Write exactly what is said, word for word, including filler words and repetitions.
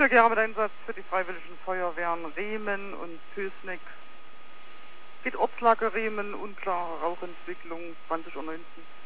Bundeswehrjahreseinsatz für die Freiwilligen Feuerwehren, Riemen und Pößneck. Geht Ortslage Riemen, unklare Rauchentwicklung zwanzig Uhr neunzehn.